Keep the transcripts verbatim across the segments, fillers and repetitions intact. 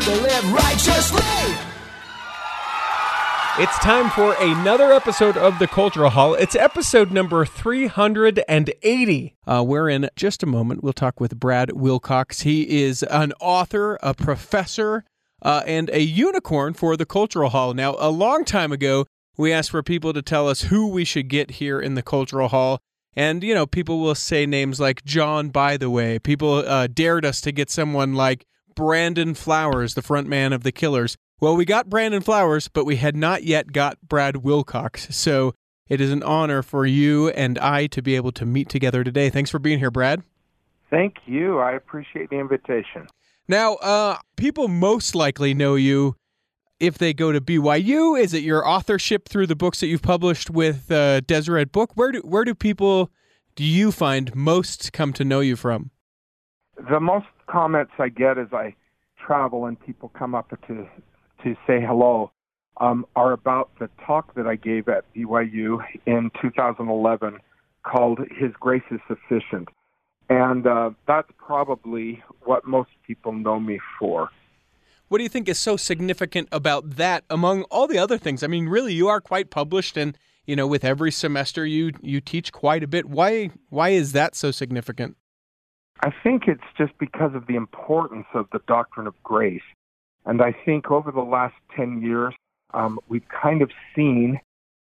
people live righteously. It's time for another episode of The Cultural Hall. It's episode number three hundred eighty, uh, where in just a moment we'll talk with Brad Wilcox. He is an author, a professor, uh, and a unicorn for The Cultural Hall. Now, a long time ago, we asked for people to tell us who we should get here in The Cultural Hall. And, you know, people will say names like John By the Way. People uh, dared us to get someone like Brandon Flowers, the front man of The Killers. Well, we got Brandon Flowers, but we had not yet got Brad Wilcox. So it is an honor for you and I to be able to meet together today. Thanks for being here, Brad. Thank you. I appreciate the invitation. Now, uh, people most likely know you if they go to B Y U. Is it your authorship through the books that you've published with uh, Deseret Book? Where do where do people, do you find, most come to know you from? The most comments I get as I travel and people come up to to say hello um, are about the talk that I gave at B Y U in two thousand eleven called His Grace is Sufficient. And uh, that's probably what most people know me for. What do you think is so significant about that among all the other things? I mean, really, you are quite published, and, you know, with every semester you you teach quite a bit. Why why is that so significant? I think it's just because of the importance of the doctrine of grace. And I think over the last ten years, um, we've kind of seen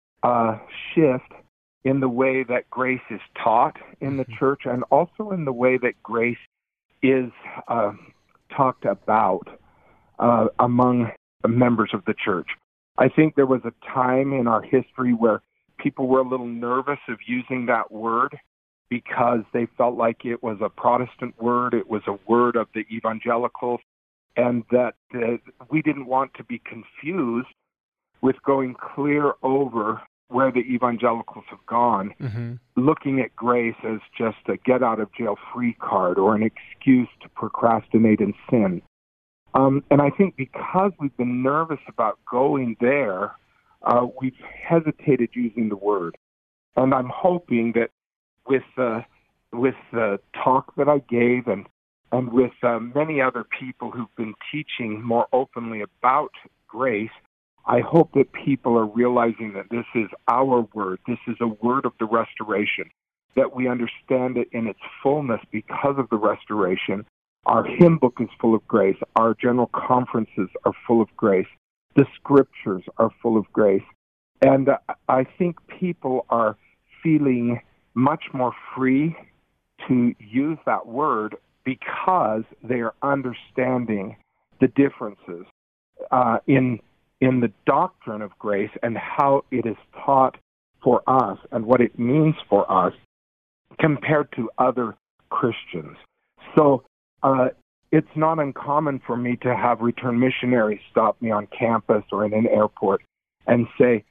a shift in the way that grace is taught in the church, and also in the way that grace is uh, talked about uh, among members of the church. I think there was a time in our history where people were a little nervous of using that word because they felt like it was a Protestant word, it was a word of the evangelicals, and that uh, we didn't want to be confused with going clear over where the evangelicals have gone, mm-hmm. looking at grace as just a get-out-of-jail-free card or an excuse to procrastinate and sin. Um, and I think because we've been nervous about going there, uh, we've hesitated using the word. And I'm hoping that with uh, with the talk that I gave and and with uh, many other people who've been teaching more openly about grace, I hope that people are realizing that this is our word. This is a word of the restoration, that we understand it in its fullness because of the restoration. Our hymn book is full of grace. Our general conferences are full of grace. The scriptures are full of grace. And uh, I think people are feeling much more free to use that word because they are understanding the differences uh, in in the doctrine of grace and how it is taught for us and what it means for us compared to other Christians. So uh, it's not uncommon for me to have return missionaries stop me on campus or in an airport and say,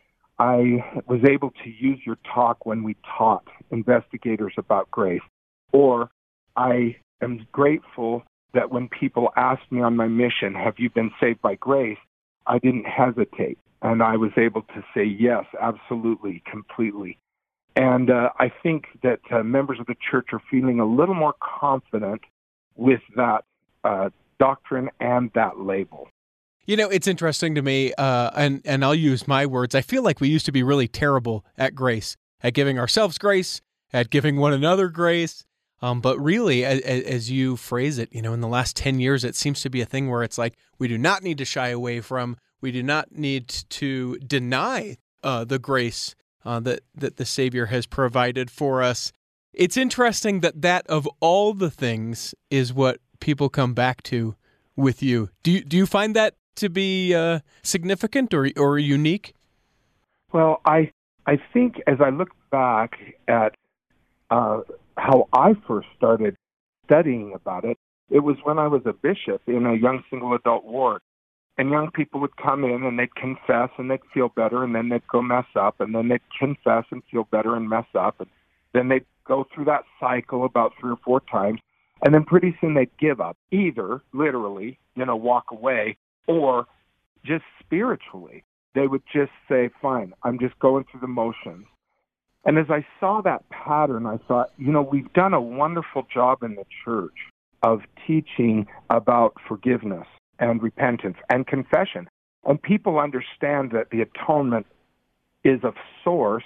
I was able to use your talk when we taught investigators about grace. Or I am grateful that when people asked me on my mission, have you been saved by grace? I didn't hesitate, and I was able to say yes, absolutely, completely. And uh, I think that uh, members of the church are feeling a little more confident with that uh, doctrine and that label. You know, it's interesting to me, uh, and, and I'll use my words. I feel like we used to be really terrible at grace, at giving ourselves grace, at giving one another grace. Um, but really, as, as you phrase it, you know, in the last ten years, it seems to be a thing where it's like, we do not need to shy away from, we do not need to deny uh, the grace uh, that, that the Savior has provided for us. It's interesting that that of all the things is what people come back to with you. Do you, do you find that to be uh, significant or or unique? Well, I I think as I look back at uh, how I first started studying about it, it was when I was a bishop in a young single adult ward. And young people would come in and they'd confess and they'd feel better, and then they'd go mess up, and then they'd confess and feel better and mess up. And then they'd go through that cycle about three or four times. And then pretty soon they'd give up, either literally, you know, walk away, or just spiritually. They would just say, fine, I'm just going through the motions. And as I saw that pattern, I thought, you know, we've done a wonderful job in the church of teaching about forgiveness and repentance and confession. And people understand that the atonement is a source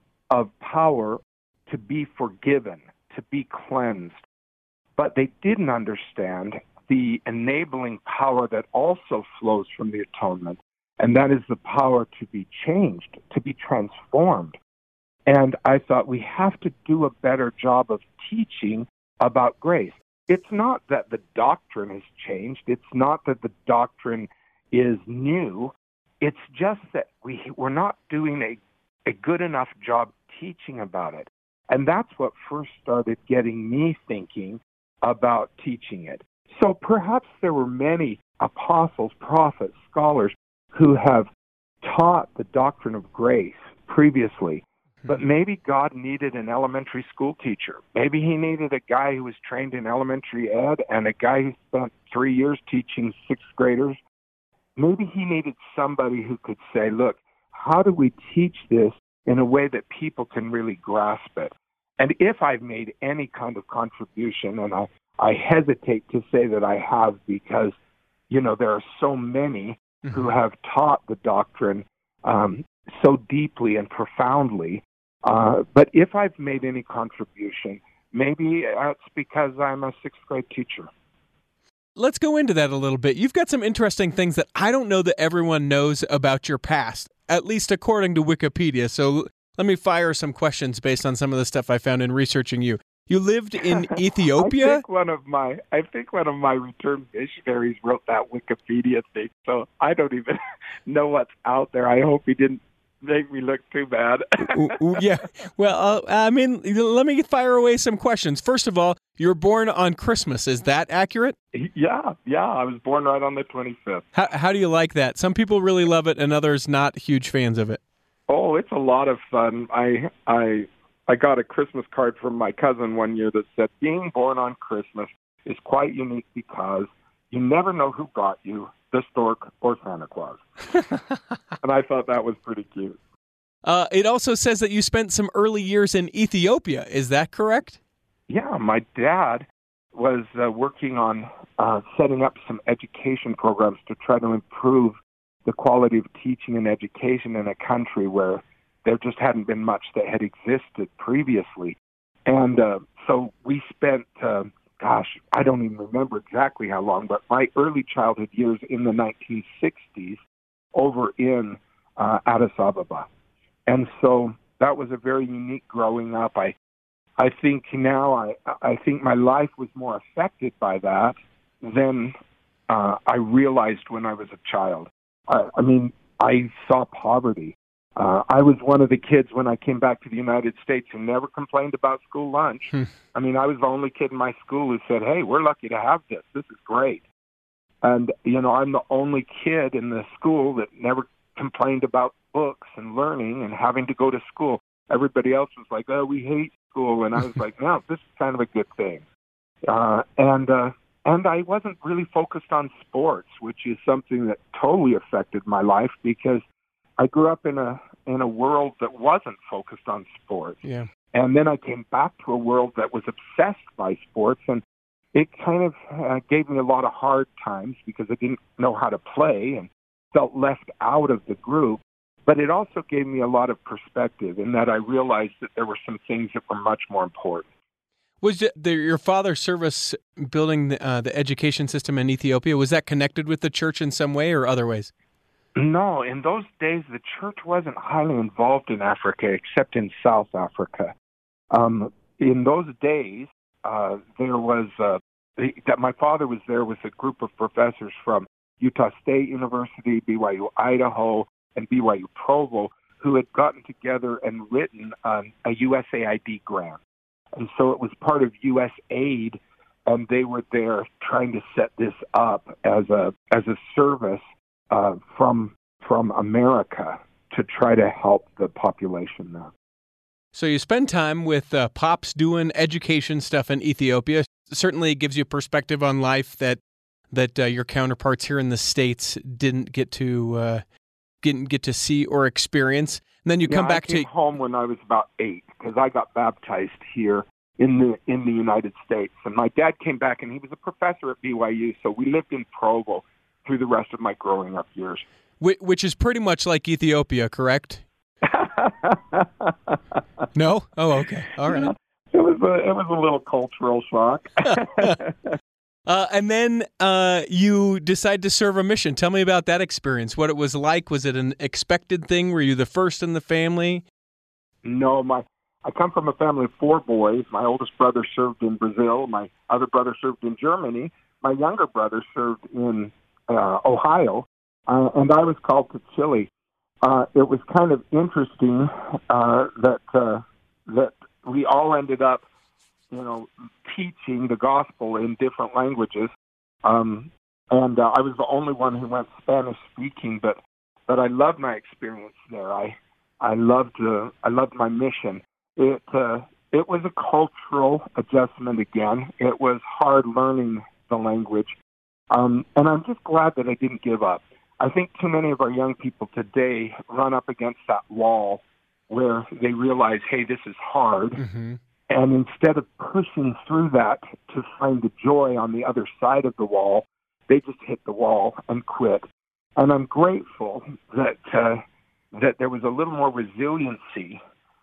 of power to be forgiven, to be cleansed. But they didn't understand the enabling power that also flows from the atonement, and that is the power to be changed, to be transformed. And I thought we have to do a better job of teaching about grace. It's not that the doctrine has changed. It's not that the doctrine is new. It's just that we, we're not doing a, a good enough job teaching about it. And that's what first started getting me thinking about teaching it. So perhaps there were many apostles, prophets, scholars who have taught the doctrine of grace previously, but maybe God needed an elementary school teacher. Maybe he needed a guy who was trained in elementary ed and a guy who spent three years teaching sixth graders. Maybe he needed somebody who could say, look, how do we teach this in a way that people can really grasp it? And if I've made any kind of contribution, and I, I hesitate to say that I have because, you know, there are so many mm-hmm. who have taught the doctrine um, so deeply and profoundly. Uh, but if I've made any contribution, maybe it's because I'm a sixth grade teacher. Let's go into that a little bit. You've got some interesting things that I don't know that everyone knows about your past, at least according to Wikipedia. So let me fire some questions based on some of the stuff I found in researching you. You lived in Ethiopia? I think one of my I think one of my returned missionaries wrote that Wikipedia thing, so I don't even know what's out there. I hope he didn't make me look too bad. ooh, ooh, yeah. Well, uh, I mean, let me fire away some questions. First of all, you were born on Christmas. Is that accurate? Yeah, yeah. I was born right on the twenty-fifth. How, how do you like that? Some people really love it and others not huge fans of it. Oh, it's a lot of fun. I I I got a Christmas card from my cousin one year that said, being born on Christmas is quite unique because you never know who got you, the stork or Santa Claus. And I thought that was pretty cute. Uh, it also says that you spent some early years in Ethiopia. Is that correct? Yeah, my dad was uh, working on uh, setting up some education programs to try to improve the quality of teaching and education in a country where there just hadn't been much that had existed previously. And uh, so we spent, uh, gosh, I don't even remember exactly how long, but my early childhood years in the nineteen sixties over in uh, Addis Ababa. And so that was a very unique growing up. I I think now, I, I think my life was more affected by that than uh, I realized when I was a child. I, I mean, I saw poverty. Uh, I was one of the kids when I came back to the United States who never complained about school lunch. Hmm. I mean, I was the only kid in my school who said, hey, we're lucky to have this. This is great. And, you know, I'm the only kid in the school that never complained about books and learning and having to go to school. Everybody else was like, oh, we hate school. And I was like, no, this is kind of a good thing. Uh, and uh, and I wasn't really focused on sports, which is something that totally affected my life because I grew up in a in a world that wasn't focused on sports. Yeah. And then I came back to a world that was obsessed by sports, and it kind of uh, gave me a lot of hard times because I didn't know how to play and felt left out of the group. But it also gave me a lot of perspective in that I realized that there were some things that were much more important. Was it the, your father's service building the, uh, the education system in Ethiopia, was that connected with the church in some way or other ways? No, in those days, the church wasn't highly involved in Africa, except in South Africa. Um, in those days, uh, there was, uh, the, that my father was there with a group of professors from Utah State University, B Y U Idaho, and B Y U Provo, who had gotten together and written um, a U S A I D grant. And so it was part of U S aid, and they were there trying to set this up as a as a service Uh, from from America to try to help the population there. So you spend time with uh, Pops doing education stuff in Ethiopia. Certainly gives you perspective on life that that uh, your counterparts here in the States didn't get to uh, didn't get to see or experience. And then you yeah, come back I came to home when I was about eight because I got baptized here in the in the United States. And my dad came back and he was a professor at B Y U, so we lived in Provo through the rest of my growing up years. Which is pretty much like Ethiopia, correct? No? Oh, okay. All right. It was a, it was a little cultural shock. uh, and then uh, you decide to serve a mission. Tell me about that experience, what it was like. Was it an expected thing? Were you the first in the family? No, my I come from a family of four boys. My oldest brother served in Brazil. My other brother served in Germany. My younger brother served in uh, Ohio. Uh, and I was called to Chile. Uh, it was kind of interesting uh, that uh, that we all ended up, you know, teaching the gospel in different languages. Um, and uh, I was the only one who went Spanish speaking, but but I loved my experience there. I I loved uh, I loved my mission. It uh, it was a cultural adjustment again. It was hard learning the language, um, and I'm just glad that I didn't give up. I think too many of our young people today run up against that wall where they realize, hey, this is hard. Mm-hmm. And instead of pushing through that to find the joy on the other side of the wall, they just hit the wall and quit. And I'm grateful that uh, that there was a little more resiliency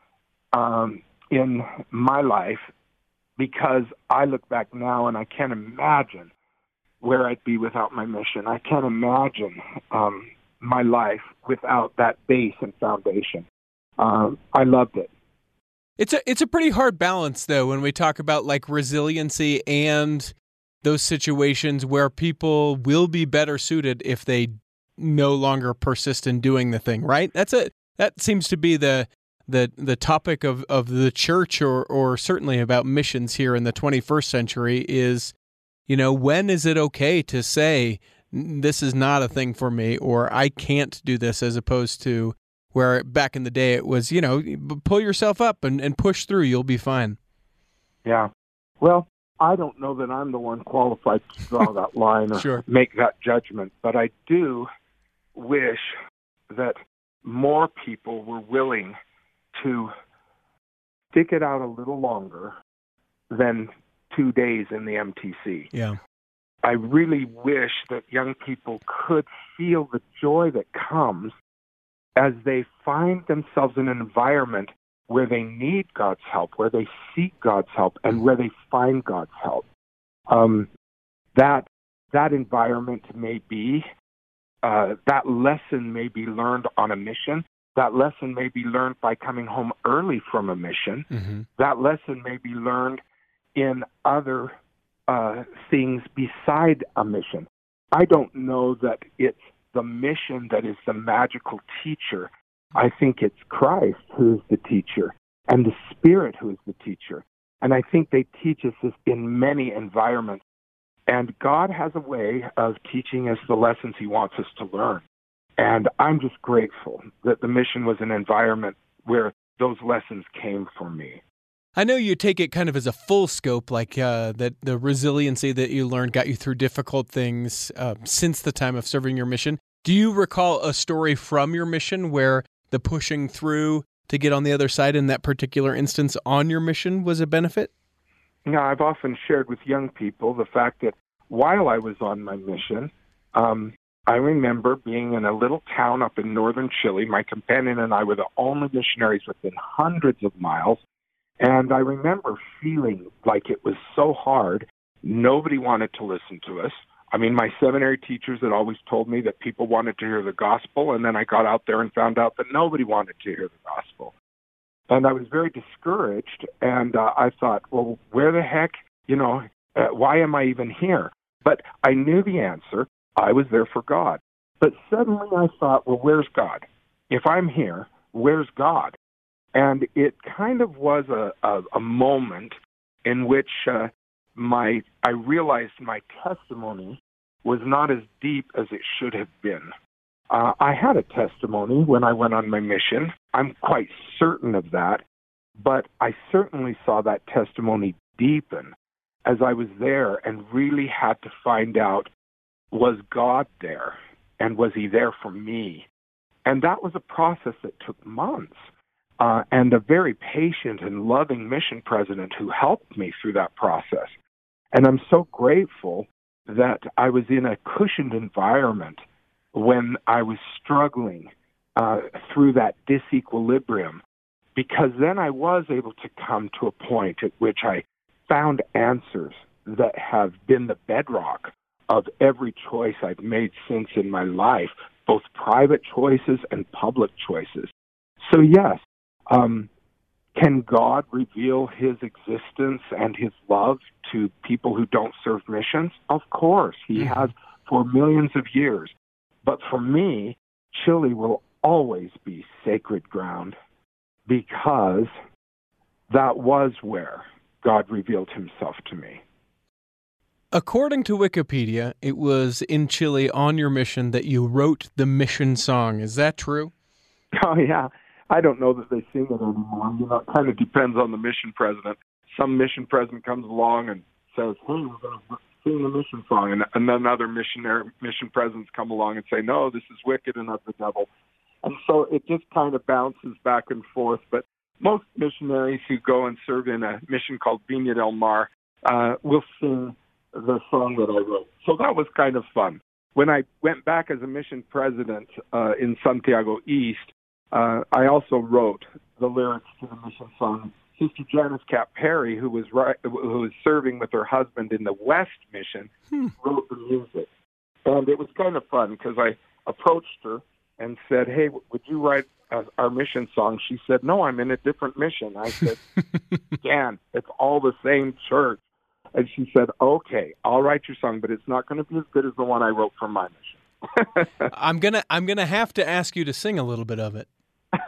um, in my life, because I look back now and I can't imagine where I'd be without my mission. I can't imagine um, my life without that base and foundation. Um, I loved it. It's a it's a pretty hard balance, though, when we talk about like resiliency and those situations where people will be better suited if they no longer persist in doing the thing, right? That's a that seems to be the the the topic of, of the church, or or certainly about missions here in the twenty-first century is, you know, when is it okay to say this is not a thing for me, or I can't do this, as opposed to where back in the day it was, you know, pull yourself up and, and push through, you'll be fine. Yeah. Well, I don't know that I'm the one qualified to draw that line or sure. make that judgment, but I do wish that more people were willing to stick it out a little longer than two days in the M T C. Yeah. I really wish that young people could feel the joy that comes as they find themselves in an environment where they need God's help, where they seek God's help, and where they find God's help. Um, that that environment may be, uh, that lesson may be learned on a mission. That lesson may be learned by coming home early from a mission. Mm-hmm. That lesson may be learned in other uh, things beside a mission. I don't know that it's the mission that is the magical teacher. I think it's Christ who is the teacher and the Spirit who is the teacher. And I think they teach us this in many environments. And God has a way of teaching us the lessons he wants us to learn. And I'm just grateful that the mission was an environment where those lessons came for me. I know you take it kind of as a full scope, like uh, that the resiliency that you learned got you through difficult things uh, since the time of serving your mission. Do you recall a story from your mission where the pushing through to get on the other side in that particular instance on your mission was a benefit? Yeah, I've often shared with young people the fact that while I was on my mission, um, I remember being in a little town up in northern Chile. My companion and I were the only missionaries within hundreds of miles. And I remember feeling like it was so hard. Nobody wanted to listen to us. I mean, my seminary teachers had always told me that people wanted to hear the gospel, and then I got out there and found out that nobody wanted to hear the gospel. And I was very discouraged, and uh, I thought, well, where the heck, you know, uh, why am I even here? But I knew the answer. I was there for God. But suddenly I thought, well, where's God? If I'm here, where's God? And it kind of was a, a, a moment in which uh, my I realized my testimony was not as deep as it should have been. Uh, I had a testimony when I went on my mission. I'm quite certain of that. But I certainly saw that testimony deepen as I was there and really had to find out, was God there? And was he there for me? And that was a process that took months. Uh, and a very patient and loving mission president who helped me through that process. And I'm so grateful that I was in a cushioned environment when I was struggling uh, through that disequilibrium, because then I was able to come to a point at which I found answers that have been the bedrock of every choice I've made since in my life, both private choices and public choices. So yes, um, can God reveal his existence and his love to people who don't serve missions? Of course, he mm-hmm. has for millions of years. But for me, Chile will always be sacred ground because that was where God revealed himself to me. According to Wikipedia, it was in Chile on your mission that you wrote the mission song. Is that true? Oh, yeah. I don't know that they sing it anymore. You know, it kind of depends on the mission president. Some mission president comes along and says, hey, we're going to sing the mission song. And, and then other missionary mission presidents come along and say, no, this is wicked and of the devil. And so it just kind of bounces back and forth. But most missionaries who go and serve in a mission called Viña del Mar uh, will sing the song that I wrote. So that was kind of fun. When I went back as a mission president uh, in Santiago East, uh, I also wrote the lyrics to the mission song. Sister Janice Cap Perry, who was right, who was serving with her husband in the West Mission, hmm. wrote the music. And it was kind of fun because I approached her and said, hey, would you write uh, our mission song? She said, no, I'm in a different mission. I said, Dan, it's all the same church. And she said, okay, I'll write your song, but it's not going to be as good as the one I wrote for my mission. I'm gonna I'm gonna have to ask you to sing a little bit of it.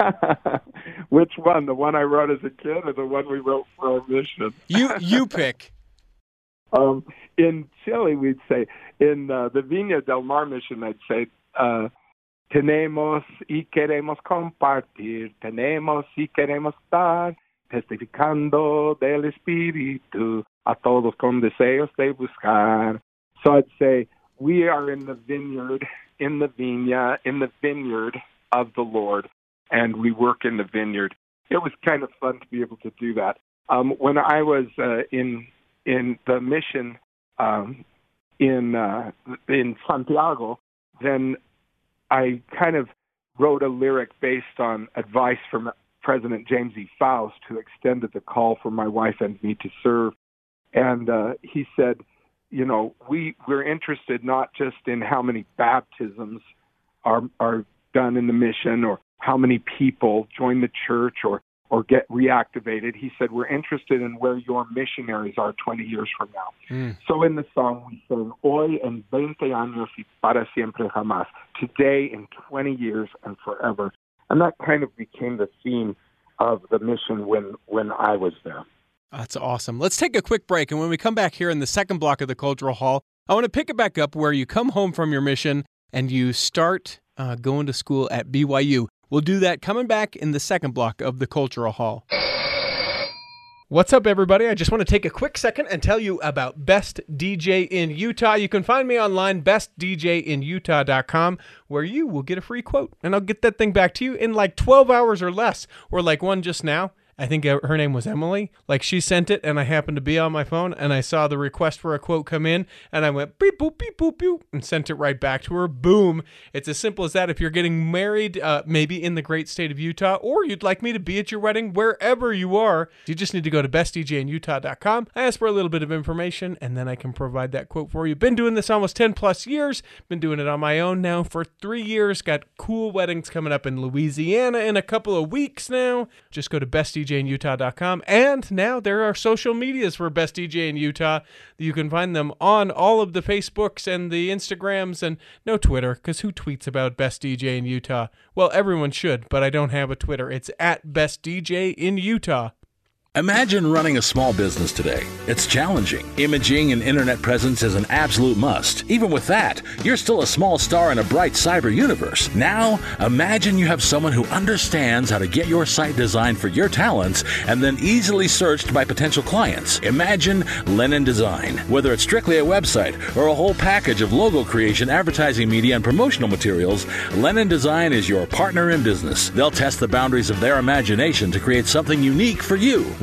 Which one? The one I wrote as a kid or the one we wrote for our mission? You you pick. Um, in Chile, we'd say, in uh, the Viña del Mar mission, I'd say, uh, tenemos y queremos compartir, tenemos y queremos dar, testificando del Espíritu, a todos con deseos de buscar. So I'd say, we are in the vineyard, in the viña, in the vineyard of the Lord, and we work in the vineyard. It was kind of fun to be able to do that. Um, when I was uh, in in the mission um, in uh, in Santiago, then I kind of wrote a lyric based on advice from President James E. Faust, who extended the call for my wife and me to serve. And uh, he said, you know, we, we're interested not just in how many baptisms are are done in the mission or how many people join the church or, or get reactivated. He said, we're interested in where your missionaries are twenty years from now. Mm. So in the song, we sing, Hoy en veinte años y para siempre jamás, today in twenty years and forever. And that kind of became the theme of the mission when, when I was there. That's awesome. Let's take a quick break, and when we come back here in the second block of the Cultural Hall, I want to pick it back up where you come home from your mission and you start uh, going to school at B Y U. We'll do that coming back in the second block of the Cultural Hall. What's up, everybody? I just want to take a quick second and tell you about Best D J in Utah. You can find me online, best d j in utah dot com, where you will get a free quote, and I'll get that thing back to you in like twelve hours or less, or like one just now. I think her name was Emily. Like, she sent it, and I happened to be on my phone, and I saw the request for a quote come in, and I went beep, boop, beep, boop, boop, and sent it right back to her. Boom. It's as simple as that. If you're getting married, uh, maybe in the great state of Utah, or you'd like me to be at your wedding, wherever you are, you just need to go to best d j in utah dot com. I ask for a little bit of information, and then I can provide that quote for you. Been doing this almost ten plus years. Been doing it on my own now for three years. Got cool weddings coming up in Louisiana in a couple of weeks now. Just go to best d j in utah dot com, and now there are social medias for Best D J in Utah. You can find them on all of the Facebooks and the Instagrams, and no Twitter, because who tweets about Best D J in Utah? Well, everyone should, but I don't have a Twitter. It's at Best D J in Utah. Imagine running a small business today. It's challenging. Imaging and internet presence is an absolute must. Even with that, you're still a small star in a bright cyber universe. Now, imagine you have someone who understands how to get your site designed for your talents and then easily searched by potential clients. Imagine Lennon Design. Whether it's strictly a website or a whole package of logo creation, advertising media, and promotional materials, Lennon Design is your partner in business. They'll test the boundaries of their imagination to create something unique for you.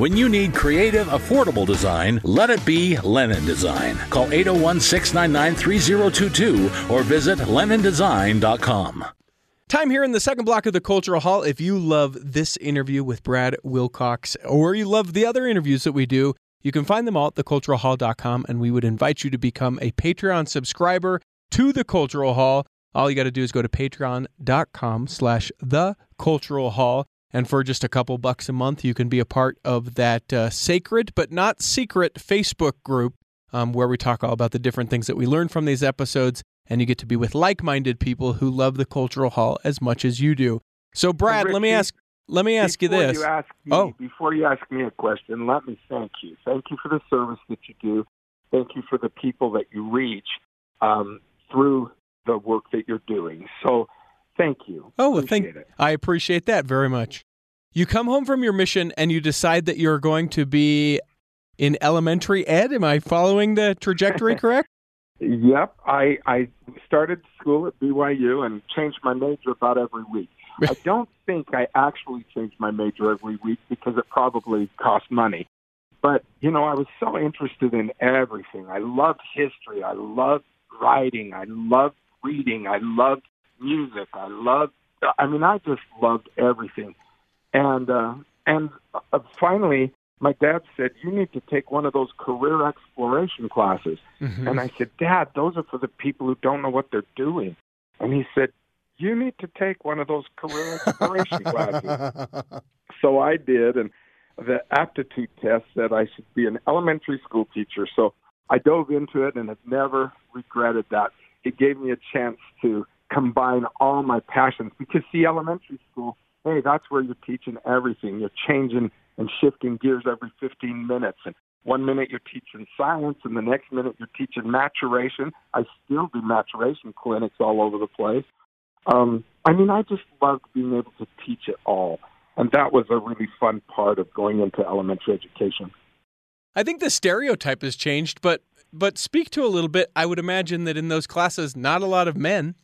When you need creative, affordable design, let it be Lennon Design. Call eight oh one, six nine nine, three oh two two or visit lennon design dot com. Time here in the second block of the Cultural Hall. If you love this interview with Brad Wilcox, or you love the other interviews that we do, you can find them all at the cultural hall dot com, and we would invite you to become a Patreon subscriber to the Cultural Hall. All you got to do is go to patreon dot com slash the Cultural Hall, and for just a couple bucks a month, you can be a part of that uh, sacred but not secret Facebook group um, where we talk all about the different things that we learn from these episodes. And you get to be with like-minded people who love the Cultural Hall as much as you do. So, Brad, Richie, let me ask. Let me ask you this. You ask me, oh, before you ask me a question, let me thank you. Thank you for the service that you do. Thank you for the people that you reach um, through the work that you're doing. So, thank you. Oh, well, thank. it. I appreciate that very much. You come home from your mission and you decide that you're going to be in elementary ed. Am I following the trajectory correct? Yep, I, I started school at B Y U and changed my major about every week. I don't think I actually changed my major every week because it probably cost money. But, you know, I was so interested in everything. I loved history. I loved writing. I loved reading. I loved music. I loved, I mean, I just loved everything. And, uh, and uh, finally, my dad said, you need to take one of those career exploration classes. Mm-hmm. And I said, Dad, those are for the people who don't know what they're doing. And he said, you need to take one of those career exploration classes. So I did, and the aptitude test said I should be an elementary school teacher. So I dove into it and have never regretted that. It gave me a chance to combine all my passions because, see, elementary school, hey, that's where you're teaching everything. You're changing and shifting gears every fifteen minutes. And one minute you're teaching science, and the next minute you're teaching maturation. I still do maturation clinics all over the place. Um, I mean, I just loved being able to teach it all. And that was a really fun part of going into elementary education. I think the stereotype has changed, but but speak to a little bit. I would imagine that in those classes, not a lot of men.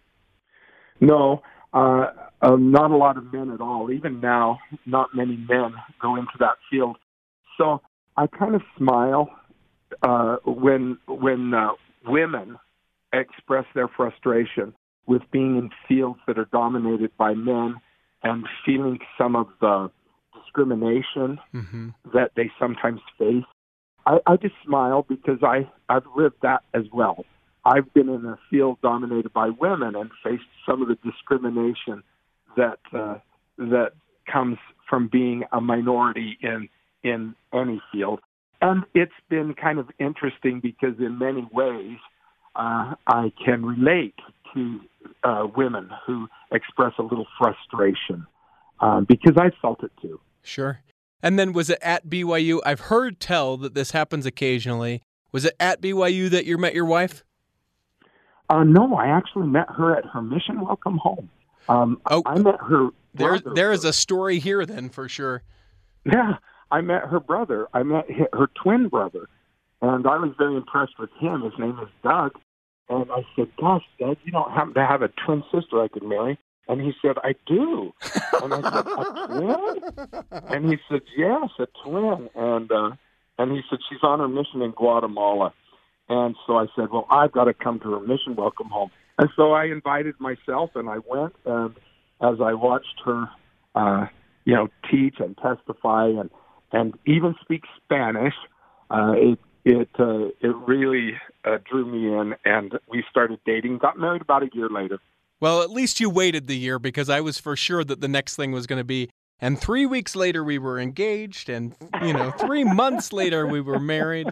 No, uh, uh, not a lot of men at all. Even now, not many men go into that field. So I kind of smile uh, when when uh, women express their frustration with being in fields that are dominated by men and feeling some of the discrimination mm-hmm. that they sometimes face. I, I just smile because I, I've lived that as well. I've been in a field dominated by women and faced some of the discrimination that uh, that comes from being a minority in in any field. And it's been kind of interesting because in many ways uh, I can relate to uh, women who express a little frustration um, because I felt it too. Sure. And then was it at B Y U? I've heard tell that this happens occasionally. Was it at B Y U that you met your wife? Uh, no, I actually met her at her mission welcome home. Um, oh, I met her There, there is a story here then for sure. Yeah, I met her brother. I met her twin brother, and I was very impressed with him. His name is Doug. And I said, gosh, Doug, you don't happen to have a twin sister I could marry? And he said, I do. And I said, a twin? And he said, yes, a twin. And uh, and he said, she's on her mission in Guatemala. And so I said, well, I've got to come to her mission welcome home. And so I invited myself, and I went. And as I watched her, uh, you know, teach and testify and, and even speak Spanish, uh, it it uh, it really uh, drew me in, and we started dating. Got married about a year later. Well, at least you waited the year, because I was for sure that the next thing was going to be, and three weeks later we were engaged, and, you know, three months later we were married.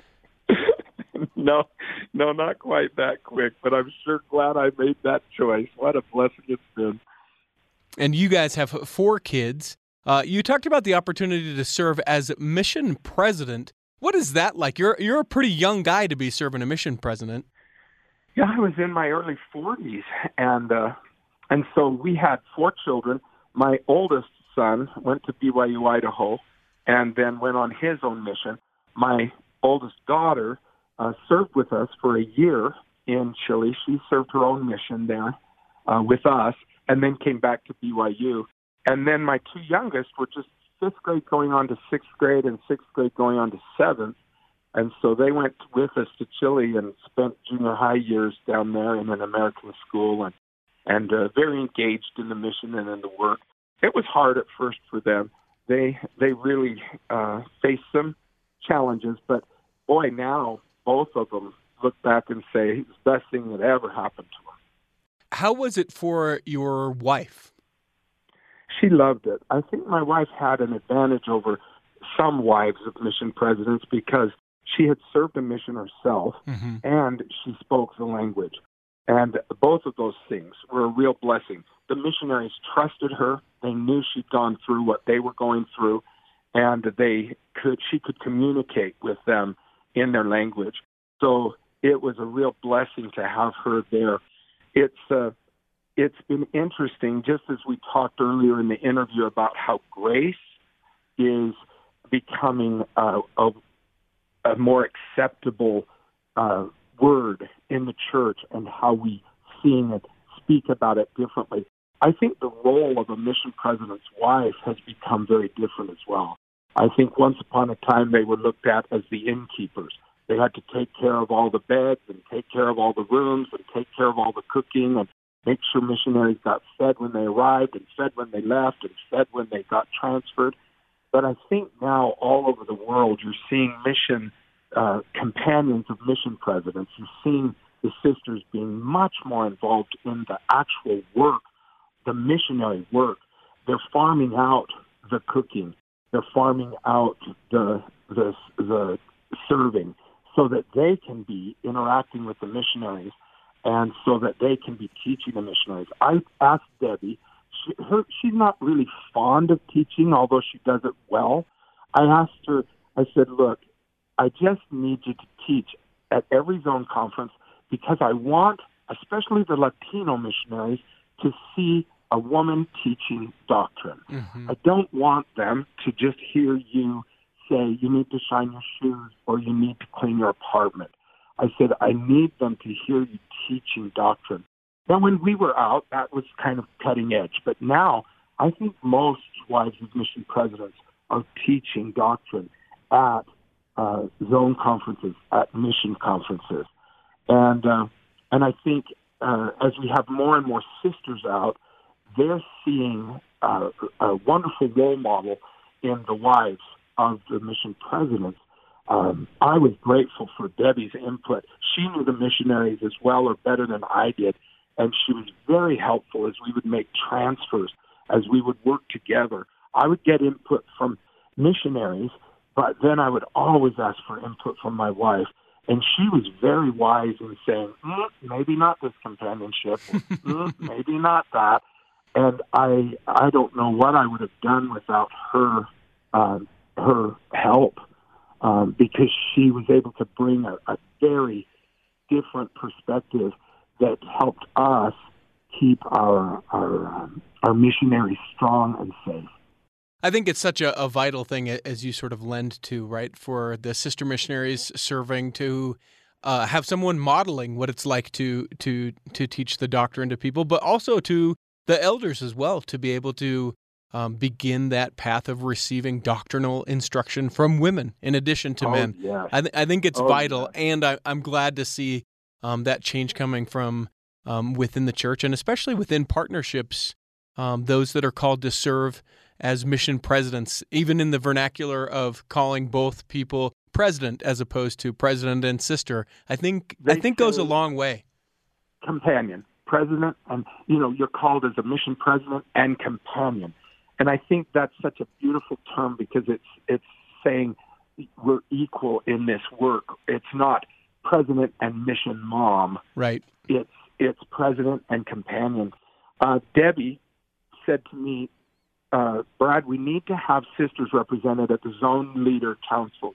No, no, not quite that quick, but I'm sure glad I made that choice. What a blessing it's been. And you guys have four kids. Uh, you talked about the opportunity to serve as mission president. What is that like? You're you're a pretty young guy to be serving a mission president. Yeah, I was in my early forties, and uh, and so we had four children. My oldest son went to B Y U, Idaho, and then went on his own mission. My oldest daughter uh, served with us for a year in Chile. She served her own mission there uh, with us, and then came back to B Y U. And then my two youngest were just fifth grade going on to sixth grade and sixth grade going on to seventh. And so they went with us to Chile and spent junior high years down there in an American school and, and uh, very engaged in the mission and in the work. It was hard at first for them. They they really uh, faced some challenges, but boy, now both of them look back and say it's the best thing that ever happened to them. How was it for your wife? She loved it. I think my wife had an advantage over some wives of mission presidents because she had served a mission herself, mm-hmm. and she spoke the language. And both of those things were a real blessing. The missionaries trusted her. They knew she'd gone through what they were going through, and they could she could communicate with them in their language. So it was a real blessing to have her there. It's uh, it's been interesting, just as we talked earlier in the interview about how grace is becoming uh, a, a more acceptable uh, word in the church and how we seeing it, speak about it differently. I think the role of a mission president's wife has become very different as well. I think once upon a time they were looked at as the innkeepers. They had to take care of all the beds and take care of all the rooms and take care of all the cooking and make sure missionaries got fed when they arrived and fed when they left and fed when they got transferred. But I think now all over the world you're seeing mission uh, companions of mission presidents. You're seeing the sisters being much more involved in the actual work, the missionary work. They're farming out the cooking. They're farming out the the the serving so that they can be interacting with the missionaries and so that they can be teaching the missionaries. I asked Debbie, she, her, she's not really fond of teaching, although she does it well. I asked her, I said, look, I just need you to teach at every zone conference because I want, especially the Latino missionaries, to see a woman teaching doctrine. Mm-hmm. I don't want them to just hear you say you need to shine your shoes or you need to clean your apartment. I said, I need them to hear you teaching doctrine. Now, when we were out, that was kind of cutting edge. But now, I think most wives of mission presidents are teaching doctrine at uh, zone conferences, at mission conferences. And uh, and I think uh, as we have more and more sisters out, they're seeing uh, a wonderful role model in the wives of the mission presidents. Um, I was grateful for Debbie's input. She knew the missionaries as well or better than I did, and she was very helpful as we would make transfers, as we would work together. I would get input from missionaries, but then I would always ask for input from my wife. And she was very wise in saying, mm, maybe not this companionship, mm, maybe not that. And I I don't know what I would have done without her uh, her help, um, because she was able to bring a, a very different perspective that helped us keep our our um, our missionaries strong and safe. I think it's such a, a vital thing as you sort of lend to, right, for the sister missionaries serving to uh, have someone modeling what it's like to to to teach the doctrine to people, but also to the elders as well, to be able to um, begin that path of receiving doctrinal instruction from women in addition to oh, men. Yes. I, th- I think it's oh, vital, yes. and I, I'm glad to see um, that change coming from um, within the church, and especially within partnerships, um, those that are called to serve as mission presidents, even in the vernacular of calling both people president as opposed to president and sister. I think They I think goes a long way. Companion, president, and you know you're called as a mission president and companion, and I think that's such a beautiful term because it's it's saying we're equal in this work. It's not president and mission mom. Right. It's it's president and companion. Uh, Debbie said to me, Uh, Brad, we need to have sisters represented at the zone leader councils.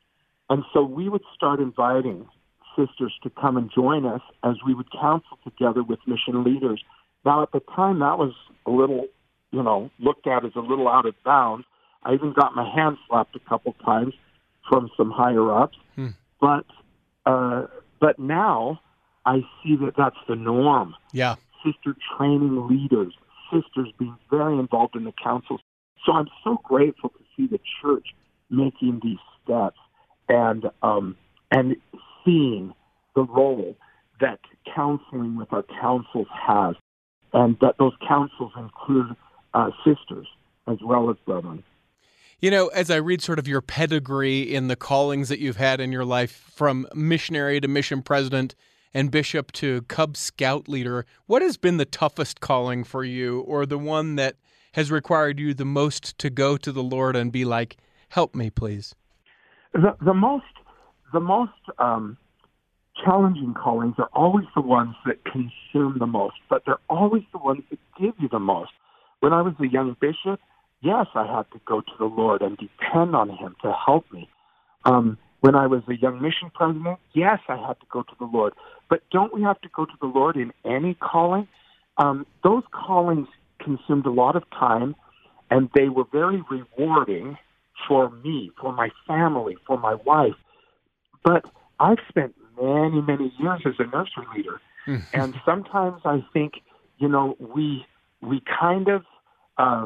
And so we would start inviting sisters to come and join us as we would counsel together with mission leaders. Now, at the time, that was a little, you know, looked at as a little out of bounds. I even got my hand slapped a couple times from some higher-ups. Hmm. But, uh, but now I see that that's the norm. Yeah. Sister training leaders, sisters being very involved in the councils. So I'm so grateful to see the church making these steps and um, and seeing the role that counseling with our councils has, and that those councils include uh, sisters as well as brethren. You know, as I read sort of your pedigree in the callings that you've had in your life, from missionary to mission president and bishop to Cub Scout leader, what has been the toughest calling for you, or the one that has required you the most to go to the Lord and be like, help me, please? The, the most, the most um, challenging callings are always the ones that consume the most, but they're always the ones that give you the most. When I was a young bishop, yes, I had to go to the Lord and depend on Him to help me. Um, when I was a young mission president, yes, I had to go to the Lord. But don't we have to go to the Lord in any calling? Um, those callings consumed a lot of time, and they were very rewarding for me, for my family, for my wife. But I've spent many, many years as a nursery leader, and sometimes I think, you know, we we kind of uh,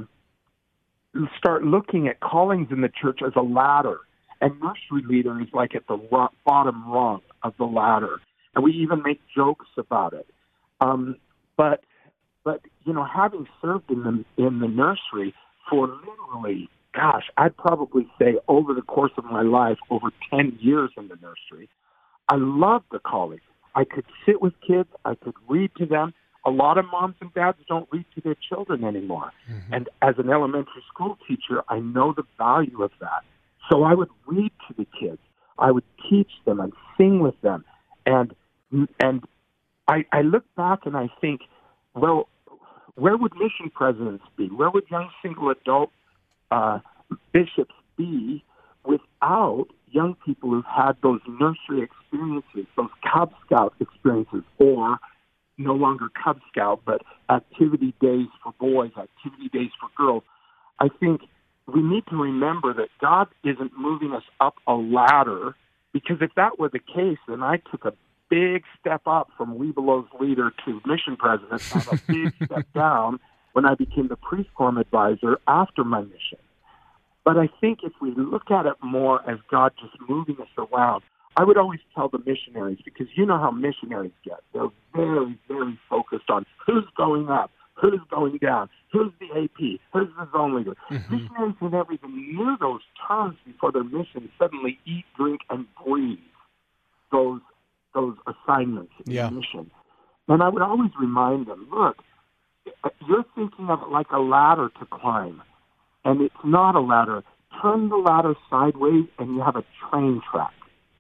start looking at callings in the church as a ladder, and nursery leader is like at the rock, bottom rung of the ladder, and we even make jokes about it. Um, but but you know, having served in the in the nursery for literally, gosh, I'd probably say over the course of my life, over ten years in the nursery, I loved the calling. I could sit with kids. I could read to them. A lot of moms and dads don't read to their children anymore. Mm-hmm. And as an elementary school teacher, I know the value of that. So I would read to the kids. I would teach them and sing with them. And and I, I look back and I think, well, where would mission presidents be? Where would young single adult uh, bishops be without young people who've had those nursery experiences, those Cub Scout experiences, or no longer Cub Scout, but activity days for boys, activity days for girls? I think we need to remember that God isn't moving us up a ladder, because if that were the case, then I took a big step up from Webelo's leader to mission president, and a big step down when I became the priest-quorum advisor after my mission. But I think if we look at it more as God just moving us around, I would always tell the missionaries, because you know how missionaries get. They're very, very focused on who's going up, who's going down, who's the A P, who's the zone leader. Mm-hmm. Missionaries who never even knew those terms before their mission suddenly eat, drink, and breathe those those assignments in yeah. the mission. And I would always remind them, look, you're thinking of it like a ladder to climb, and it's not a ladder. Turn the ladder sideways, and you have a train track.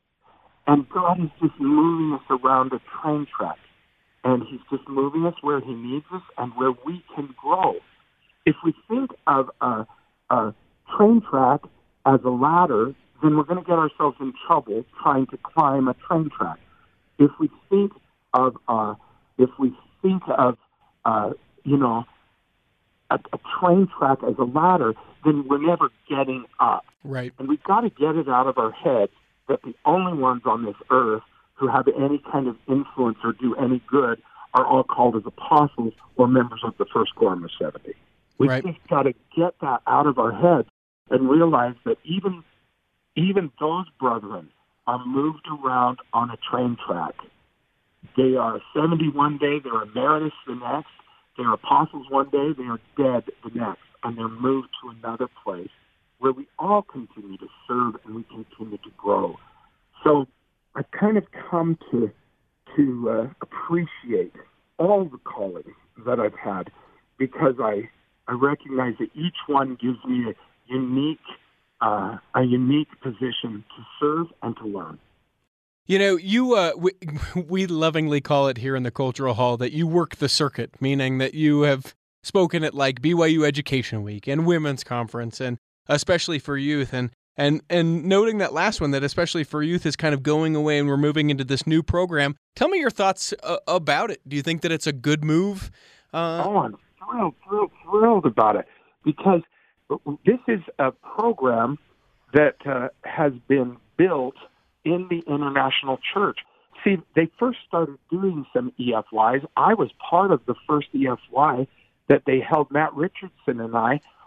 And God is just moving us around a train track. And He's just moving us where He needs us and where we can grow. If we think of a, a train track as a ladder, then we're going to get ourselves in trouble trying to climb a train track. If we think of, uh, if we think of, uh, you know, a, a train track as a ladder, then we're never getting up. Right. And we've got to get it out of our heads that the only ones on this earth who have any kind of influence or do any good are all called as apostles or members of the first quorum of seventy. We've right. just got to get that out of our heads and realize that even even those brethren are moved around on a train track. They are seventy one day, they're emeritus the next, they're apostles one day, they are dead the next, and they're moved to another place where we all continue to serve and we continue to grow. So I've kind of come to to uh, appreciate all the callings that I've had, because I I recognize that each one gives me a unique uh, a unique position to serve and to learn. You know, you uh, we, we lovingly call it here in the Cultural Hall that you work the circuit, meaning that you have spoken at like B Y U Education Week and Women's Conference, and especially for youth, and and and noting that last one, that especially for youth is kind of going away and we're moving into this new program. Tell me your thoughts uh, about it. Do you think that it's a good move? Uh, oh, I'm thrilled, thrilled, thrilled about it, because this is a program that uh, has been built in the International Church. See, they first started doing some E F Ys. I was part of the first E F Y that they held. Matt Richardson and I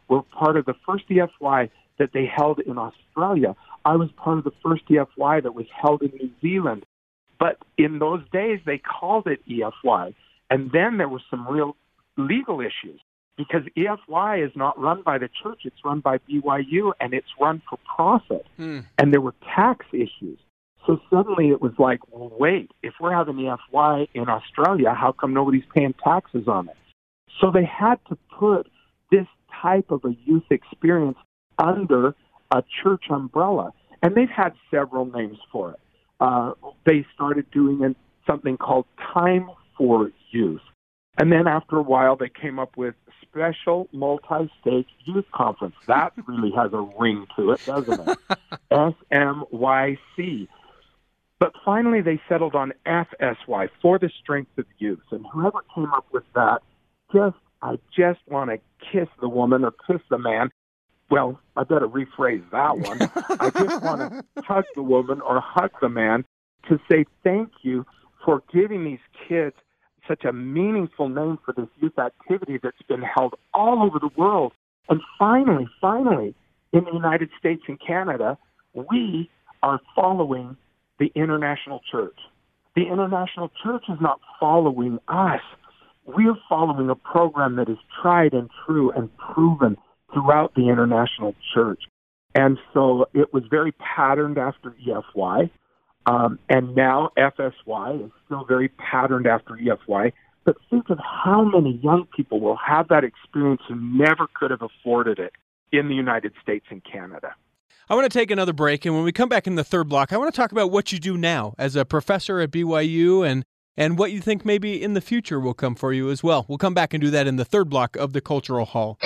were part of the first E F Y that they held in Australia. I was part of the first E F Y that was held in New Zealand. But in those days, they called it E F Y. And then there were some real legal issues because E F Y is not run by the church. It's run by B Y U, and it's run for profit. Hmm. And there were tax issues. So suddenly it was like, well, wait, if we're having E F Y in Australia, how come nobody's paying taxes on it? So they had to put this type of a youth experience under a church umbrella. And they've had several names for it. Uh, they started doing it, something called Time for Youth. And then after a while, they came up with Special Multi-State Youth Conference. That really has a ring to it, doesn't it? S M Y C. But finally, they settled on F S Y, For the Strength of Youth. And whoever came up with that, just I just want to kiss the woman or kiss the man. Well, I better rephrase that one. I just want to hug the woman or hug the man to say thank you for giving these kids such a meaningful name for this youth activity that's been held all over the world. And finally, finally, in the United States and Canada, we are following the International Church. The International Church is not following us. We're following a program that is tried and true and proven throughout the International Church. And so it was very patterned after E F Y. Um, and now F S Y is still very patterned after E F Y. But think of how many young people will have that experience who never could have afforded it in the United States and Canada. I want to take another break, and when we come back in the third block, I want to talk about what you do now as a professor at B Y U and, and what you think maybe in the future will come for you as well. We'll come back and do that in the third block of the Cultural Hall.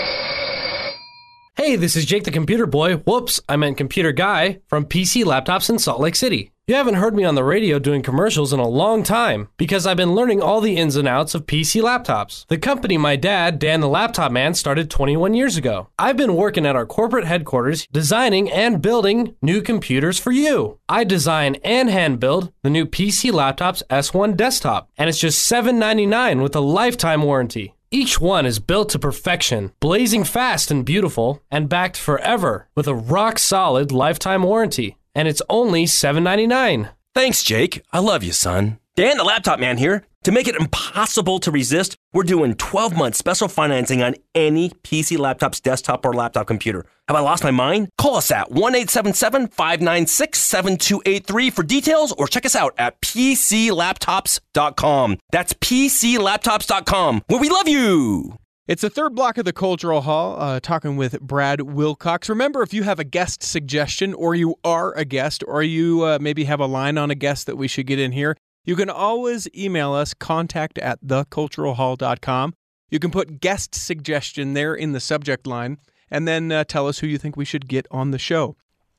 Hey, this is Jake the Computer Boy. Whoops, I meant Computer Guy from P C Laptops in Salt Lake City. You haven't heard me on the radio doing commercials in a long time because I've been learning all the ins and outs of P C laptops. The company my dad, Dan the Laptop Man, started twenty-one years ago. I've been working at our corporate headquarters designing and building new computers for you. I design and hand build the new P C Laptops S one desktop, and it's just seven ninety-nine with a lifetime warranty. Each one is built to perfection, blazing fast and beautiful, and backed forever with a rock-solid lifetime warranty. And it's only seven ninety-nine. Thanks, Jake. I love you, son. Dan the Laptop Man here. To make it impossible to resist, we're doing twelve month special financing on any P C Laptops desktop or laptop computer. Have I lost my mind? Call us at one eight seven seven, five nine six, seven two eight three for details or check us out at p c laptops dot com. That's p c laptops dot com, where we love you. It's the third block of the Cultural Hall, uh, talking with Brad Wilcox. Remember, if you have a guest suggestion, or you are a guest, or you uh, maybe have a line on a guest that we should get in here, you can always email us, contact at the cultural hall dot com. You can put guest suggestion there in the subject line, and then uh, tell us who you think we should get on the show.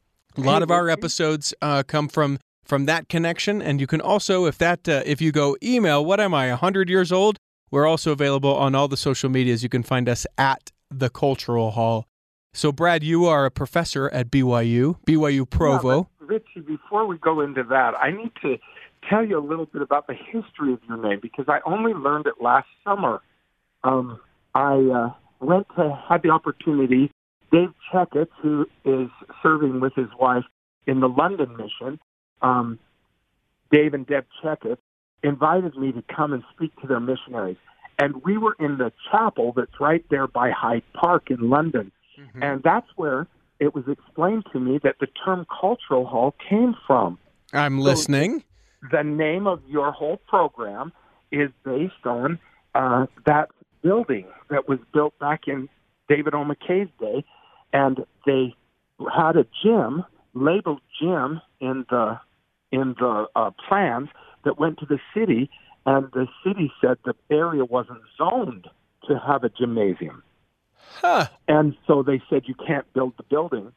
A lot of our episodes uh, come from from that connection, and you can also, if that uh, if you go email, what am I, one hundred years old? We're also available on all the social medias. You can find us at the Cultural Hall. So, Brad, you are a professor at B Y U, B Y U Provo. Yeah, Richie, before we go into that, I need to tell you a little bit about the history of your name because I only learned it last summer. Um, I uh, went to had the opportunity. Dave Checkett, who is serving with his wife in the London mission, um, Dave and Deb Checkett, invited me to come and speak to their missionaries. And we were in the chapel that's right there by Hyde Park in London. Mm-hmm. And that's where it was explained to me that the term Cultural Hall came from. I'm so listening. The name of your whole program is based on uh, that building that was built back in David O. McKay's day. And they had a gym, labeled gym in the, in the uh, plans, that went to the city, and the city said the area wasn't zoned to have a gymnasium. Huh. And so they said you can't build the building.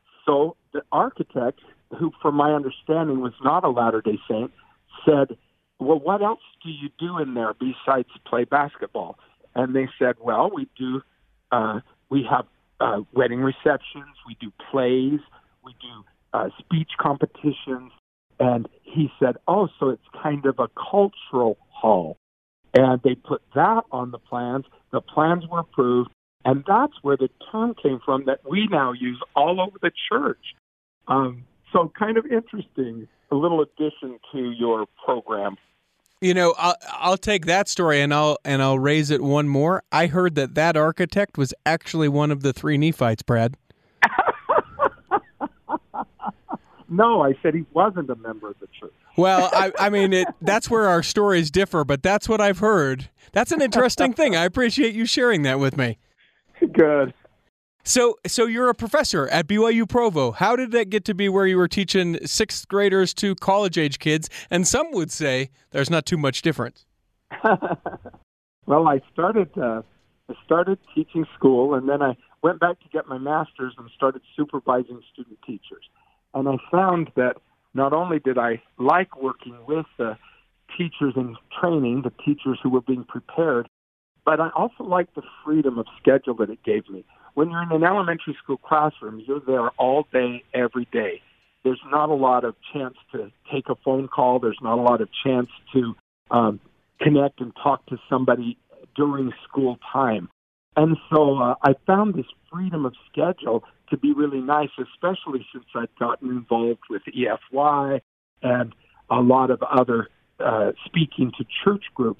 So the architect, who from my understanding was not a Latter-day Saint, said, well, what else do you do in there besides play basketball? And they said, well, we do, uh, we have uh, wedding receptions, we do plays, we do uh, speech competitions. And he said, oh, so it's kind of a cultural hall. And they put that on the plans. The plans were approved. And that's where the term came from that we now use all over the church. Um, so kind of interesting, a little addition to your program. You know, I'll, I'll take that story and I'll and I'll raise it one more. I heard that that architect was actually one of the three Nephites, Brad. No, I said he wasn't a member of the church. Well, I, I mean, it, that's where our stories differ, but that's what I've heard. That's an interesting thing. I appreciate you sharing that with me. Good. So so you're a professor at B Y U Provo. How did that get to be where you were teaching sixth graders to college-age kids? And some would say there's not too much difference. Well, I started uh, I started teaching school, and then I went back to get my master's and started supervising student teachers. And I found that not only did I like working with the teachers in training, the teachers who were being prepared, but I also liked the freedom of schedule that it gave me. When you're in an elementary school classroom, you're there all day, every day. There's not a lot of chance to take a phone call. There's not a lot of chance to um, connect and talk to somebody during school time. And so uh, I found this freedom of schedule to be really nice, especially since I'd gotten involved with E F Y and a lot of other uh, speaking to church groups.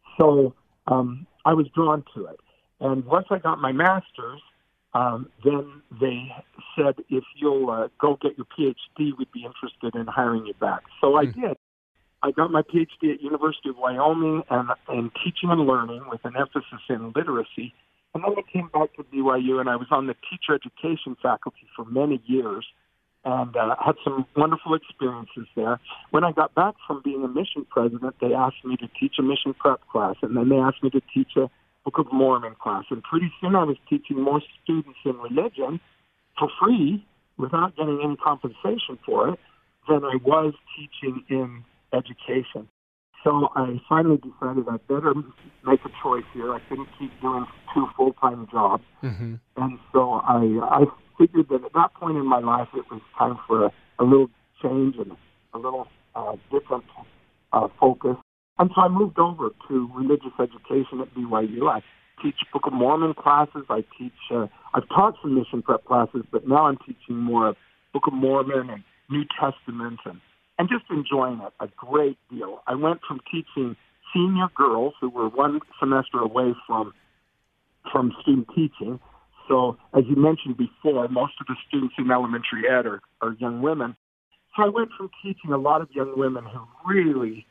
So um, I was drawn to it. And once I got my master's, um, then they said, if you'll uh, go get your P H D, we'd be interested in hiring you back. So I did. I got my P H D at University of Wyoming and in teaching and learning with an emphasis in literacy. And then I came back to B Y U, and I was on the teacher education faculty for many years and uh, had some wonderful experiences there. When I got back from being a mission president, they asked me to teach a mission prep class, and then they asked me to teach a Book of Mormon class. And pretty soon I was teaching more students in religion for free without getting any compensation for it than I was teaching in education. So I finally decided I better make a choice here. I couldn't keep doing two full-time jobs. Mm-hmm. And so I I figured that at that point in my life, it was time for a, a little change and a little uh, different uh, focus. And so I moved over to religious education at B Y U. I teach Book of Mormon classes. I teach, uh, I've taught some mission prep classes, but now I'm teaching more of Book of Mormon and New Testament and and just enjoying it a great deal. I went from teaching senior girls who were one semester away from from student teaching. So as you mentioned before, most of the students in elementary ed are, are young women. So I went from teaching a lot of young women who really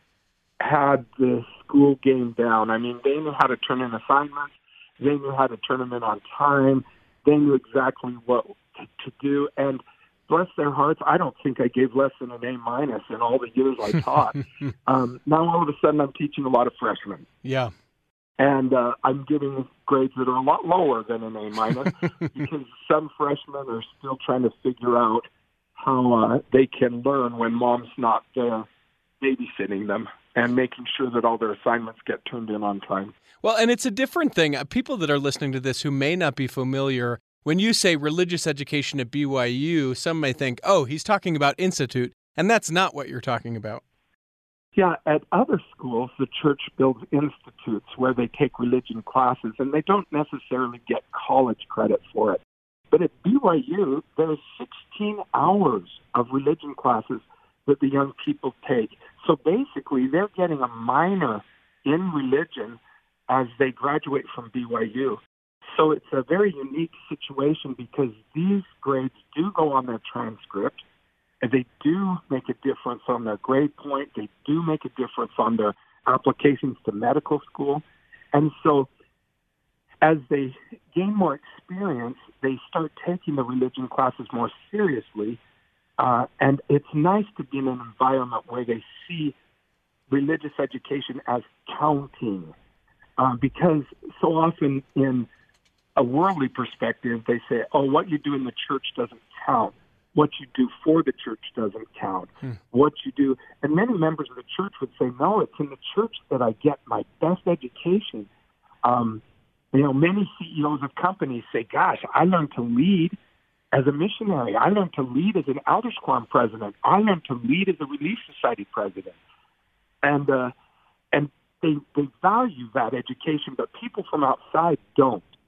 had the school game down. I mean, they knew how to turn in assignments. They knew how to turn them in on time. They knew exactly what to, to do. And bless their hearts, I don't think I gave less than an A minus in all the years I taught. um, now all of a sudden I'm teaching a lot of freshmen. Yeah. And uh, I'm giving grades that are a lot lower than an A minus because some freshmen are still trying to figure out how uh, they can learn when mom's not there babysitting them and making sure that all their assignments get turned in on time. Well, and it's a different thing. People that are listening to this who may not be familiar, when you say religious education at B Y U, some may think, oh, he's talking about Institute, and that's not what you're talking about. Yeah, at other schools, the church builds institutes where they take religion classes, and they don't necessarily get college credit for it. But at B Y U, there's sixteen hours of religion classes that the young people take. So basically, they're getting a minor in religion as they graduate from B Y U. So it's a very unique situation because these grades do go on their transcript, and they do make a difference on their grade point. They do make a difference on their applications to medical school. And so as they gain more experience, they start taking the religion classes more seriously. Uh, and it's nice to be in an environment where they see religious education as counting. Uh, because so often in a worldly perspective, they say, oh, what you do in the church doesn't count. What you do for the church doesn't count. Hmm. What you do, and many members of the church would say, no, it's in the church that I get my best education. Um, you know, many C E Os of companies say, gosh, I learned to lead as a missionary. I learned to lead as an Elders Quorum president. I learned to lead as a Relief Society president. And uh, and they, they value that education, but people from outside don't.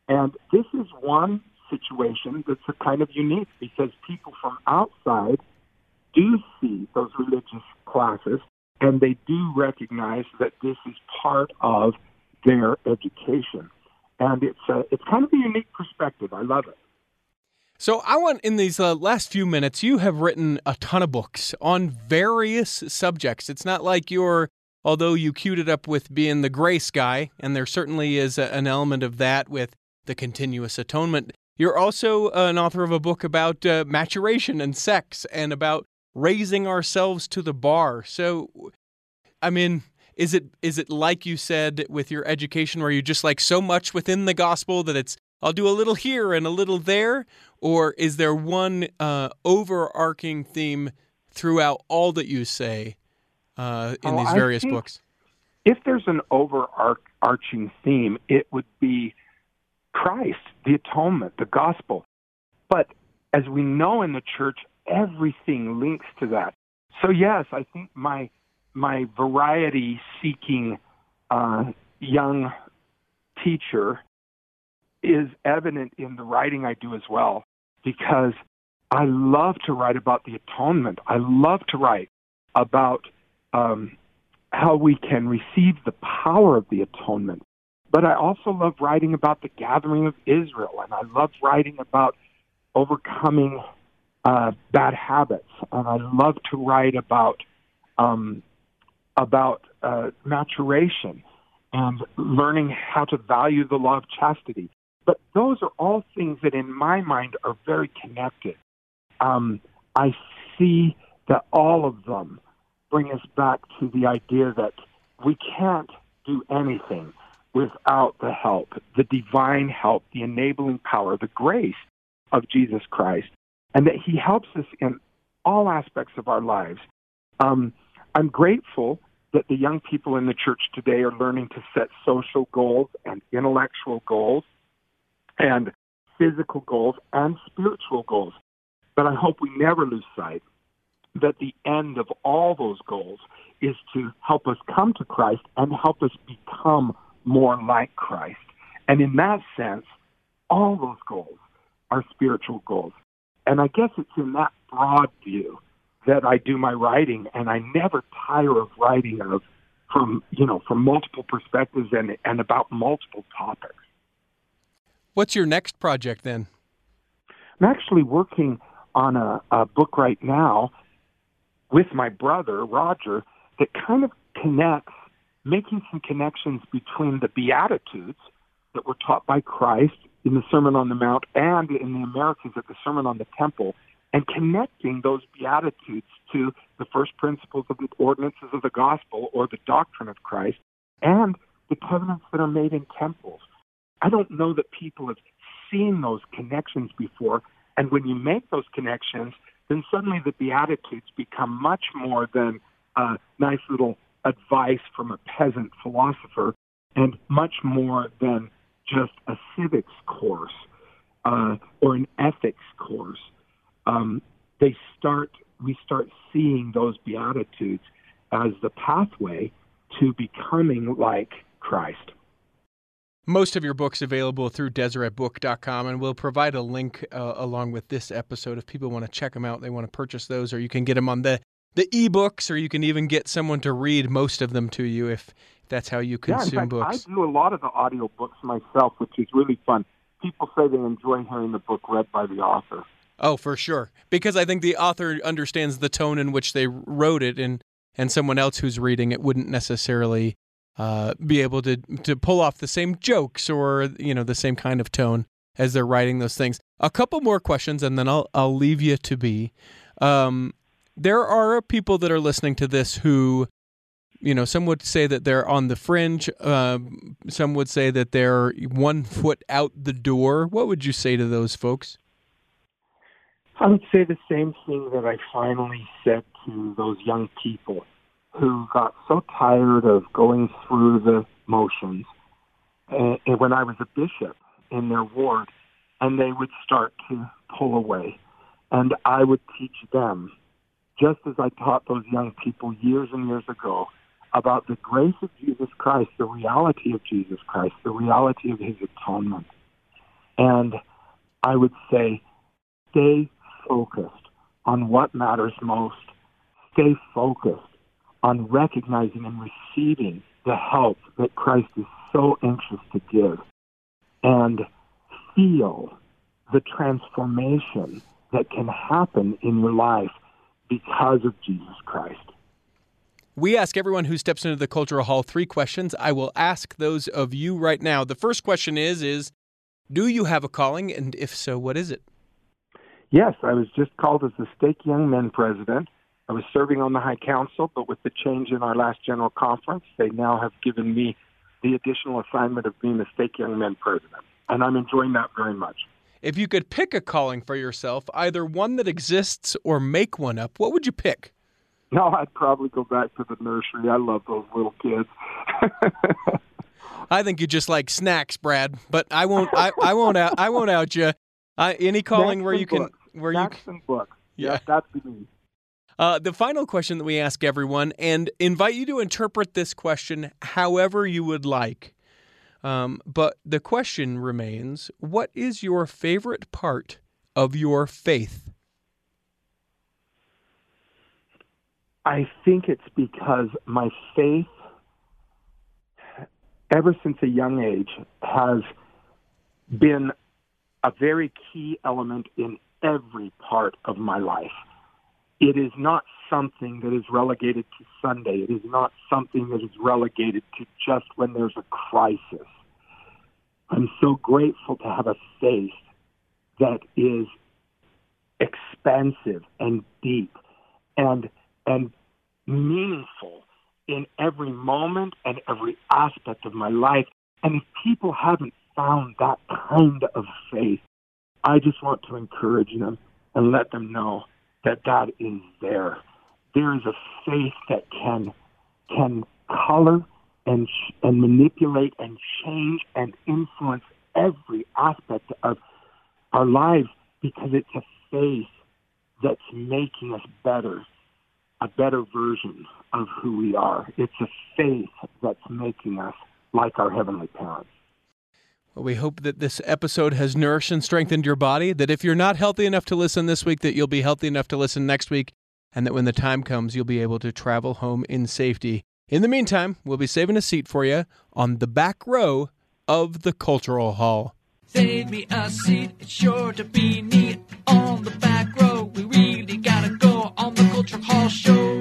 And this is one situation that's a kind of unique because people from outside do see those religious classes and they do recognize that this is part of their education. And it's a, it's kind of a unique perspective. I love it. So I want, in these uh, last few minutes, you have written a ton of books on various subjects. It's not like you're, although you queued it up with being the grace guy, and there certainly is a, an element of that with the continuous atonement, you're also an author of a book about uh, maturation and sex and about raising ourselves to the bar. So, I mean, is it is it like you said with your education where you just like so much within the gospel that it's, I'll do a little here and a little there? Or is there one uh, overarching theme throughout all that you say uh, in oh, these I various think books? If there's an overarching theme, it would be Christ, the atonement, the gospel. But as we know in the church, everything links to that. So yes, I think my my variety-seeking uh, young teacher is evident in the writing I do as well, because I love to write about the atonement. I love to write about um, how we can receive the power of the atonement. But I also love writing about the gathering of Israel, and I love writing about overcoming uh, bad habits, and I love to write about um, about uh, maturation and learning how to value the law of chastity. But those are all things that in my mind are very connected. Um, I see that all of them bring us back to the idea that we can't do anything without the help, the divine help, the enabling power, the grace of Jesus Christ, and that he helps us in all aspects of our lives. Um, I'm grateful that the young people in the church today are learning to set social goals and intellectual goals and physical goals and spiritual goals. But I hope we never lose sight that the end of all those goals is to help us come to Christ and help us become more like Christ. And in that sense, all those goals are spiritual goals. And I guess it's in that broad view that I do my writing, and I never tire of writing of from, you know, from multiple perspectives and, and about multiple topics. What's your next project then? I'm actually working on a, a book right now with my brother, Roger, that kind of connects, making some connections between the Beatitudes that were taught by Christ in the Sermon on the Mount and in the Americas at the Sermon on the Temple, and connecting those Beatitudes to the first principles of the ordinances of the gospel or the doctrine of Christ and the covenants that are made in temples. I don't know that people have seen those connections before, and when you make those connections, then suddenly the Beatitudes become much more than a nice little advice from a peasant philosopher and much more than just a civics course uh, or an ethics course. Um, they start, we start seeing those Beatitudes as the pathway to becoming like Christ. Most of your books available through Deseret Book dot com, and we'll provide a link uh, along with this episode if people want to check them out, they want to purchase those, or you can get them on the, the ebooks, or you can even get someone to read most of them to you if that's how you consume yeah, in fact, books. I do a lot of the audio books myself, which is really fun. People say they enjoy hearing the book read by the author. Oh, for sure. Because I think the author understands the tone in which they wrote it, and, and someone else who's reading it wouldn't necessarily uh, be able to to pull off the same jokes or, you know, the same kind of tone as they're writing those things. A couple more questions, and then I'll I'll leave you to be. Um, there are people that are listening to this who, you know, some would say that they're on the fringe. Uh, some would say that they're one foot out the door. What would you say to those folks? I would say the same thing that I finally said to those young people who got so tired of going through the motions and, and when I was a bishop in their ward, and they would start to pull away. And I would teach them, just as I taught those young people years and years ago, about the grace of Jesus Christ, the reality of Jesus Christ, the reality of his atonement. And I would say, stay focused on what matters most. Stay focused on recognizing and receiving the help that Christ is so anxious to give. And feel the transformation that can happen in your life because of Jesus Christ. We ask everyone who steps into the Cultural Hall three questions. I will ask those of you right now. The first question is, is do you have a calling? And if so, what is it? Yes, I was just called as the Stake Young Men president. I was serving on the High Council, but with the change in our last General Conference, they now have given me the additional assignment of being the Stake Young Men president. And I'm enjoying that very much. If you could pick a calling for yourself, either one that exists or make one up, what would you pick? No, I'd probably go back to the nursery. I love those little kids. I think you just like snacks, Brad. But I won't. I, I won't. Out, I won't out you. I, any calling snacks where you books. can, where snacks you. and books. Yeah, yeah that's me. Uh, the final question that we ask everyone, and invite you to interpret this question however you would like. Um, but the question remains: what is your favorite part of your faith? I think it's because my faith, ever since a young age, has been a very key element in every part of my life. It is not something that is relegated to Sunday. It is not something that is relegated to just when there's a crisis. I'm so grateful to have a faith that is expansive and deep and and meaningful in every moment and every aspect of my life. And if people haven't found that kind of faith, I just want to encourage them and let them know that that is there. There is a faith that can can color and and manipulate and change and influence every aspect of our lives because it's a faith that's making us better, a better version of who we are. It's a faith that's making us like our Heavenly Parents. Well, we hope that this episode has nourished and strengthened your body, that if you're not healthy enough to listen this week, that you'll be healthy enough to listen next week, and that when the time comes, you'll be able to travel home in safety. In the meantime, we'll be saving a seat for you on the back row of the Cultural Hall. Save me a seat, it's sure to be neat on the back row. We really gotta go on the Cultural Hall show.